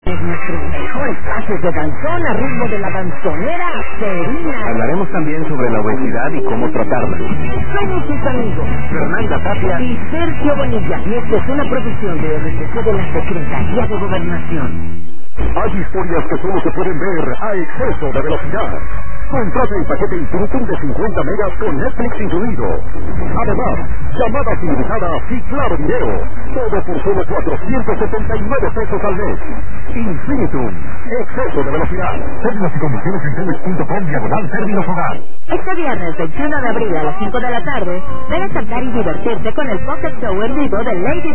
Es nuestros mejores clases de danzón a ritmo de la danzonera Serina. Hablaremos también sobre la obesidad y cómo tratarla. Somos sus amigos Fernanda Tapia y Sergio Bonilla. Y esta es una producción de RCC de la Secretaría de Gobernación. Hay historias que solo se pueden ver a exceso de velocidad. Contrata el paquete Infinitum de 50 megas con Netflix incluido. Además, llamadas ilimitadas y claro video. Todo por solo 479 pesos al mes. Infinitum. Exceso de velocidad. Términos y condiciones en telex.com/términos hogar. Este viernes 21 de abril a las 5 de la tarde, ven a cantar y divertirte con el Pocket Show en vivo de Lady